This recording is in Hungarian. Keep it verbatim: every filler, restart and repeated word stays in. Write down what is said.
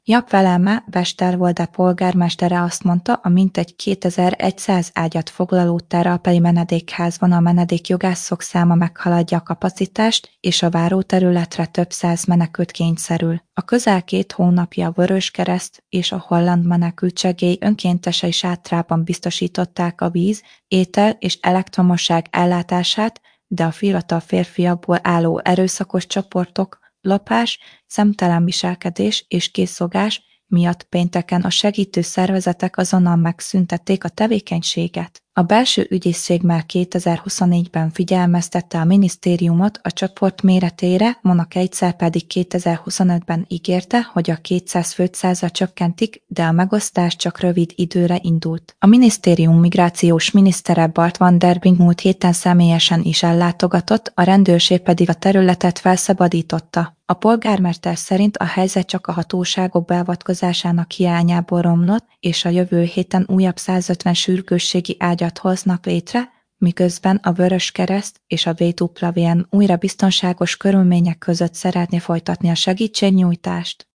Japp Veleme, Westerwolde polgármestere azt mondta, a mintegy kétezer-száz ágyat foglaló Terrapeli menedékházban a menedékjogászok száma meghaladja a kapacitást, és a váróterületre több száz menekült kényszerül. A közel két hónapja a Vöröskereszt és a Holland Menekültsegély önkéntesei sátrában biztosították a víz, étel és elektromosság ellátását, de a fiatal férfiakból álló erőszakos csoportok lopás, szemtelen viselkedés és készfogás miatt pénteken a segítő szervezetek azonnal megszüntették a tevékenységet. A belső ügyészség már kétezer-huszonnégyben figyelmeztette a minisztériumot a csoport méretére, Mona egyszer pedig kétezer-huszonötben ígérte, hogy a kétszáz főt százra csökkentik, de a megosztás csak rövid időre indult. A minisztérium migrációs minisztere Bart van der Bink múlt héten személyesen is ellátogatott, a rendőrség pedig a területet felszabadította. A polgármester szerint a helyzet csak a hatóságok beavatkozásának hiányából romlott, és a jövő héten újabb százötven sürgősségi ágyat hoznak létre, miközben a Vöröskereszt és a vé dupla vé en újra biztonságos körülmények között szeretné folytatni a segítségnyújtást.